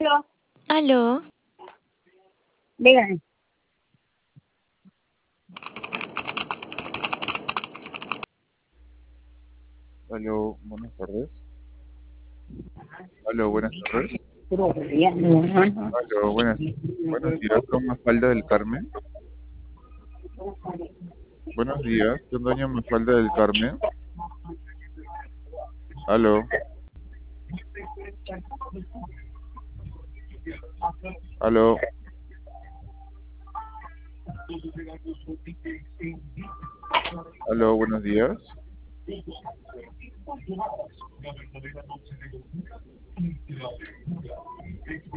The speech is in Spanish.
Aló, Aló, dígame. Aló, buenas tardes. Aló, buenas tardes. Aló, buenos días, con Mafalda del Carmen. Buenos días, con doña Mafalda del Carmen. Aló, aló, aló, buenos días.